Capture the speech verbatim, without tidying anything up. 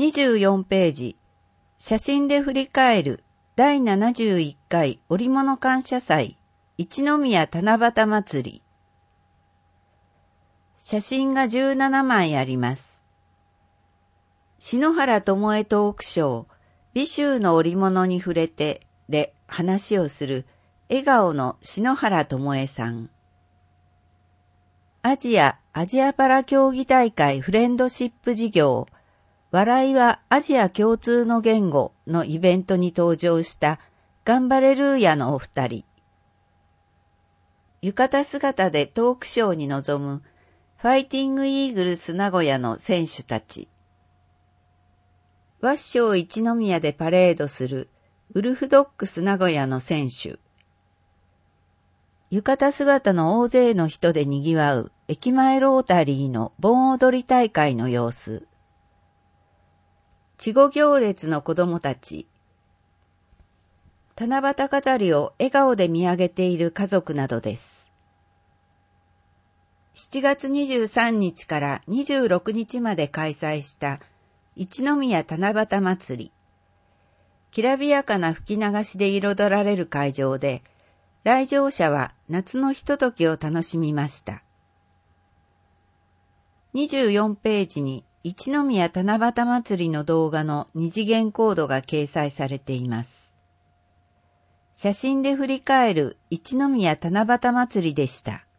にじゅうよんページ、写真で振り返るだいななじゅういっかい織物感謝祭一宮七夕祭り。写真がじゅうななまいあります。篠原智恵トークショー、美醜の織物に触れてで話をする笑顔の篠原智恵さん。アジア・アジアパラ競技大会フレンドシップ事業、笑いはアジア共通の言語のイベントに登場したガンバレルーヤのお二人。浴衣姿でトークショーに臨むファイティングイーグルス名古屋の選手たち。ワッショー一宮でパレードするウルフドッグス名古屋の選手。浴衣姿の大勢の人で賑わう駅前ロータリーの盆踊り大会の様子。稚語行列の子供たち。七夕飾りを笑顔で見上げている家族などです。しちがつにじゅうさんにちからにじゅうろくにちまで開催した一宮七夕祭り。きらびやかな吹き流しで彩られる会場で、来場者は夏のひとときを楽しみました。にじゅうよんページに一宮七夕祭りの動画の二次元コードが掲載されています。写真で振り返る一宮七夕祭りでした。